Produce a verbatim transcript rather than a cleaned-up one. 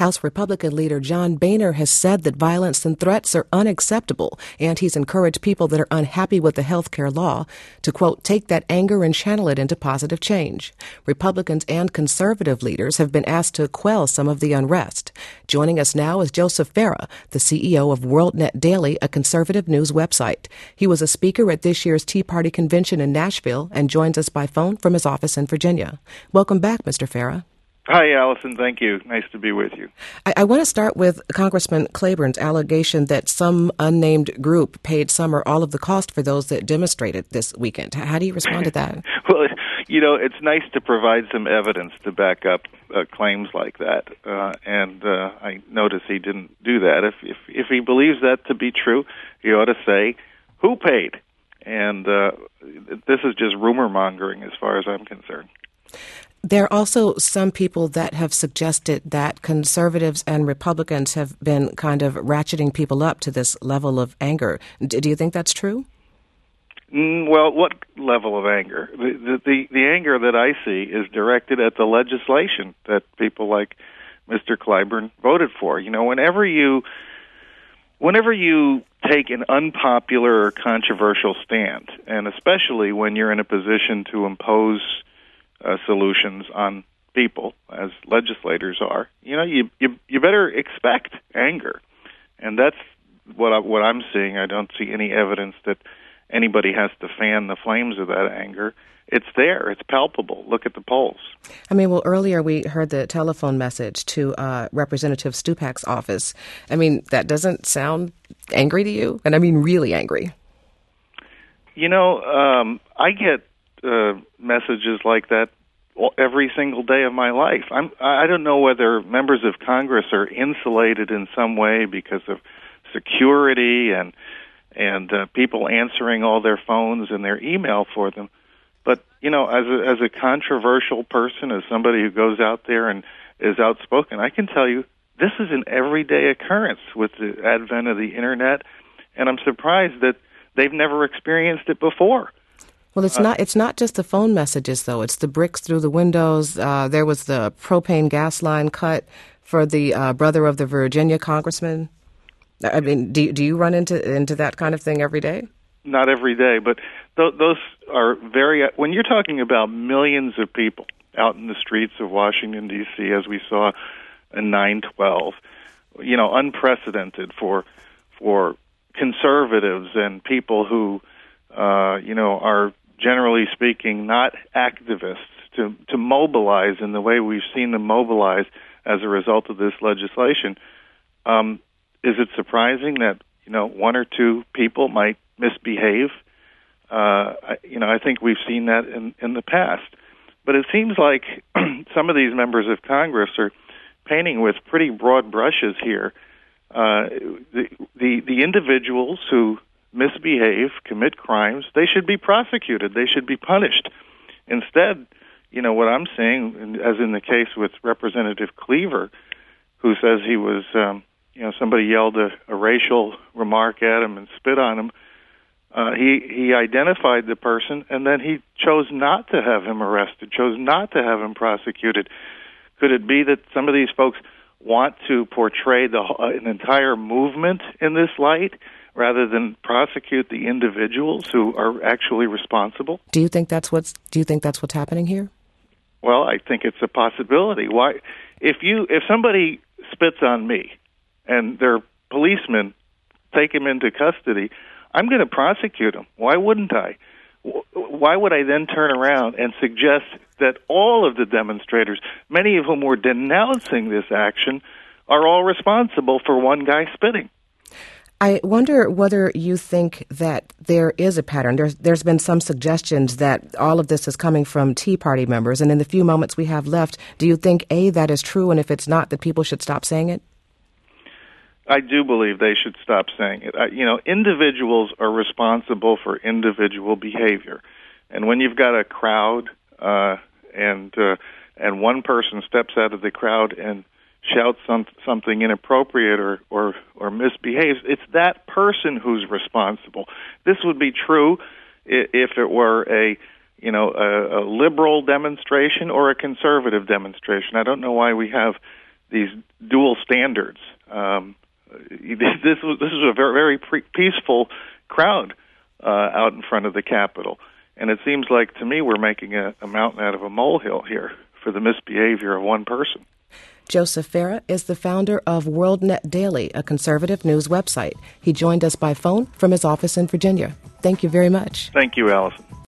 House Republican leader John Boehner has said that violence and threats are unacceptable, and he's encouraged people that are unhappy with the health care law to, quote, take that anger and channel it into positive change. Republicans and conservative leaders have been asked to quell some of the unrest. Joining us now is Joseph Farah, the C E O of WorldNet Daily, a conservative news website. He was a speaker at this year's Tea Party convention in Nashville and joins us by phone from his office in Virginia. Welcome back, Mister Farah. Hi, Allison. Thank you. Nice to be with you. I, I want to start with Congressman Claiborne's allegation that some unnamed group paid some or all of the cost for those that demonstrated this weekend. How do you respond to that? Well, you know, it's nice to provide some evidence to back up uh, claims like that, uh, and uh, I notice he didn't do that. If, if if he believes that to be true, he ought to say who paid. And uh, this is just rumor mongering as far as I'm concerned. There are also some people that have suggested that conservatives and Republicans have been kind of ratcheting people up to this level of anger. D- do you think that's true? Mm, well, what level of anger? The, the the anger that I see is directed at the legislation that people like Mister Clyburn voted for. You know, whenever you whenever you take an unpopular or controversial stand, and especially when you're in a position to impose Uh, solutions on people, as legislators are, you know, you you, you better expect anger, and that's what I, what I'm seeing. I don't see any evidence that anybody has to fan the flames of that anger. It's there. It's palpable. Look at the polls. I mean, well, earlier we heard the telephone message to uh, Representative Stupak's office. I mean, that doesn't sound angry to you, and I mean really angry. You know, um, I get Uh, messages like that every single day of my life. I'm, I don't know whether members of Congress are insulated in some way because of security and and uh, people answering all their phones and their email for them. But, you know, as a, as a controversial person, as somebody who goes out there and is outspoken, I can tell you this is an everyday occurrence with the advent of the Internet, and I'm surprised that they've never experienced it before. Well, it's not it's not just the phone messages, though. It's the bricks through the windows. Uh, there was the propane gas line cut for the uh, brother of the Virginia congressman. I mean, do, do you run into into that kind of thing every day? Not every day, but th- those are very... When you're talking about millions of people out in the streets of Washington, D C, as we saw in nine twelve, you know, unprecedented for for conservatives and people who, uh, you know, are generally speaking, not activists, to, to mobilize in the way we've seen them mobilize as a result of this legislation. Um, is it surprising that, you know, one or two people might misbehave? Uh, I, you know, I think we've seen that in, in the past. But it seems like some of these members of Congress are painting with pretty broad brushes here. Uh, the, the, the individuals who misbehave, commit crimes, they should be prosecuted. They should be punished. Instead, you know, what I'm saying, as in the case with Representative Cleaver, who says he was, um, you know, somebody yelled a, a racial remark at him and spit on him, uh, he, he identified the person, and then he chose not to have him arrested, chose not to have him prosecuted. Could it be that some of these folks want to portray the uh, an entire movement in this light, rather than prosecute the individuals who are actually responsible? Do you think that's what's Do you think that's what's happening here? Well, I think it's a possibility. Why, if you if somebody spits on me, and their policemen take him into custody, I'm going to prosecute him. Why wouldn't I? Why would I then turn around and suggest that all of the demonstrators, many of whom were denouncing this action, are all responsible for one guy spitting? I wonder whether you think that there is a pattern. There's, there's been some suggestions that all of this is coming from Tea Party members. And in the few moments we have left, do you think, A, that is true, and if it's not, that people should stop saying it? I do believe they should stop saying it. I, you know, individuals are responsible for individual behavior. And when you've got a crowd uh, and uh, and one person steps out of the crowd and shouts some, something inappropriate or, or, or misbehaves, it's that person who's responsible. This would be true if it were a, you know, a, a liberal demonstration or a conservative demonstration. I don't know why we have these dual standards. Um, this was this was a very very pre- peaceful crowd uh, out in front of the Capitol, and it seems like to me we're making a, a mountain out of a molehill here for the misbehavior of one person. Joseph Farah is the founder of WorldNet Daily, a conservative news website. He joined us by phone from his office in Virginia. Thank you very much. Thank you, Allison.